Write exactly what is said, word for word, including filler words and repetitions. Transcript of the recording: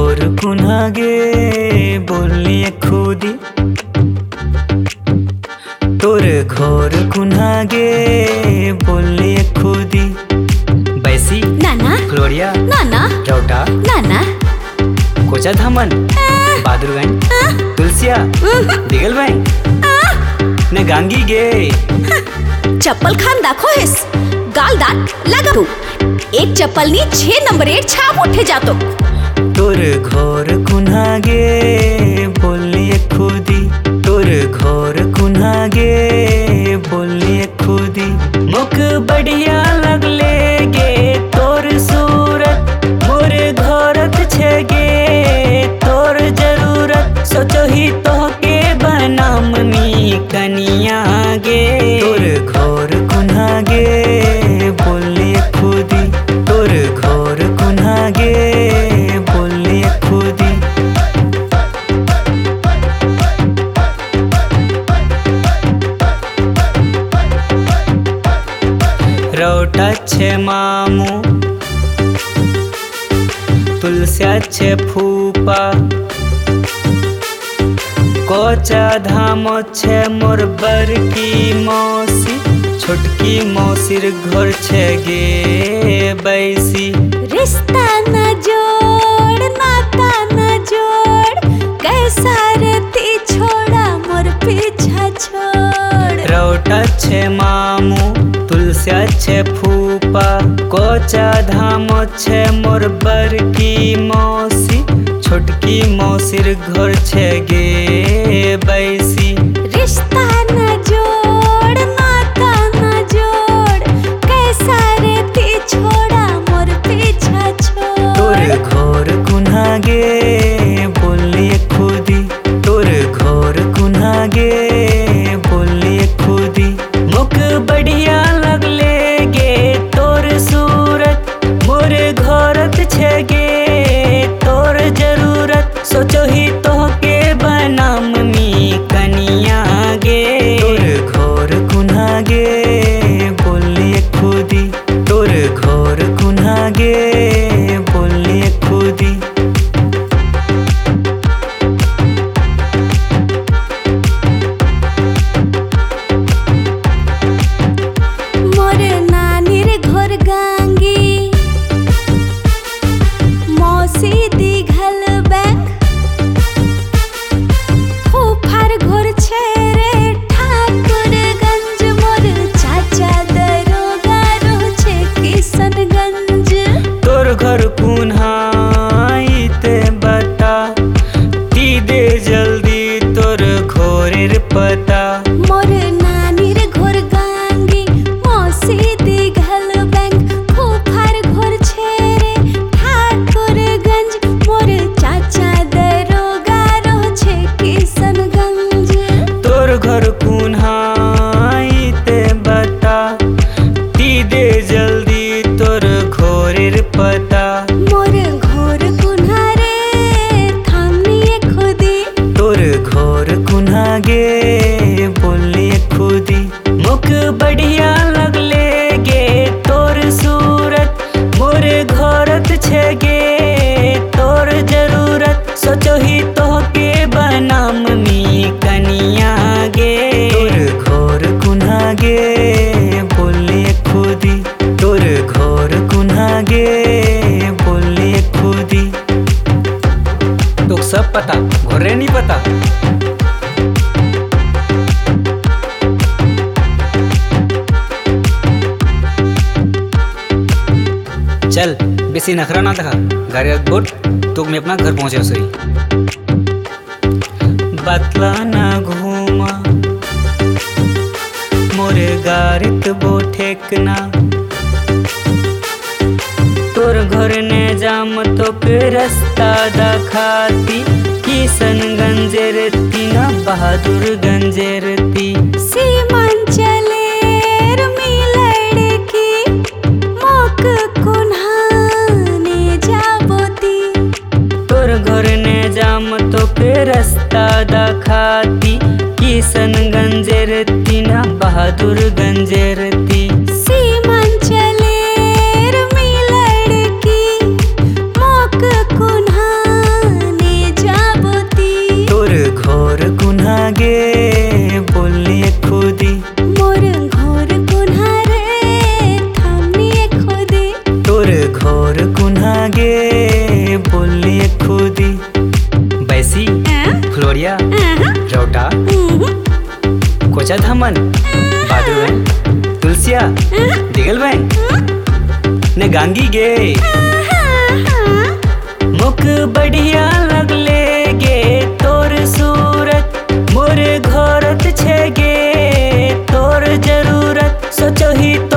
घोर कुन्हागे बोलिए खुदी तोर घोर कुन्हागे बोलिए खुदी बैसी नाना फ्लोरिया नाना रौटा नाना कोचा धामन बहादुरगंज तुलसिया दिगल बैंक ने गांगी गे चप्पल खान दाखो हेस गाल दात लगा तू एक चप्पल नी छह नंबर एक छाप उठे जातो तोर घोर कुन्हागे बोलिए खुदी तोर घोर कुन्हागे बोलिए खुदी मुख बढ़िया लगले गे तोर सूरत मोर घोरत छेगे तोर जरूरत सोचो ही तो के बनामनी कनिया गे तोर घोर कुन्हागे बोलिए खुदी तोर घोर कुन्हागे बोलिए खुदी रौटा छे मामू तुलसिया छे फूपा कोचा धामो छे मोर बड़की मौसी छोटकी मौसीर घर छे गे बैसी रिश्ता न जोड़ नाता न जोड़ कैसा रहती छोड़ा मोर पीछा छोड़ रौटा छे मामू तुलसिया छे फूपा कोचा धामो छे मोर बड़की मौसी छोटकी मौसीर घर छे गे बैसी रिश्ता न जोड़ नाता न जोड़ कैसा रहती छोड़ा मोर पीछा छोड़ तोर घोर कुन्हागे बोलिए खुदी तोर घोर कुन्हागे बोलिए खुदी मुख बढ़िया लगले गे तोर सूरत मोर घोरत छेगे तोर जरूरत सोचो ही तो के बनामनी कनिया गे तोर घोर कुन्हागे बोलिए खुदी तोर घोर कुन्हागे बोलिए खुदी मोर नानीर घर गांगी मौसी दिघल बैंक फूफार घर छे रे ठाकुरगंज मोर चाचा दरोगा रो छे किशनगंज तोर घर कुन्हाईते बता ती दे जल्दी तोर घोरेर पता मोर नानीर घर गांगी मौसी दिघल बैंक फूफार घर छे रे ठाकुरगंज मोर चाचा दरोगा रो छे किशनगंज तोर घर कुन्हाईते बता ती दे जल्दी तोर घोरेर पता मोर घोर कुन्हा रे थामिए खुदी तोर घोर कुन्हागे बोलिए खुदी मुख बढ़िया लगले गे तोर सूरत मोर घोरत छेगे तोर जरूरत सोचो ही तो के बनामनी कनिया गे तोर घोर कुन्हागे बोलिए खुदी तोर घोर कुन्हागे बोलिए खुदी तो सब पता घोरे नहीं पता चल बेसी नखरा ना दिखा गाड़ी बोट तो मैं अपना घर पहुंचे सही बतला ना घूमा मोरे गारित बोठेकना तोर घर ने जाम तो के रास्ता दखाती किशनगंज रेती ना बहादुरगंज रेती सीमांचलेर मिलड़की मोक कुन्हाने जाबोती तोर घर ने जाम तो के रास्ता दखाती किशनगंज रेती ना बहादुरगंज रेती सीमांचलेर मिलड़की मोक कुन्हा गे बोलनी खुदी बैसी फ्लोरिया रौटा कोचा धमन बादुवन तुलसिया दिगल बहन ने गांगी गे मुख बढ़िया लगले गे तोर सूरत मोरे घरत छे गे तोर जरूरत सोचो ही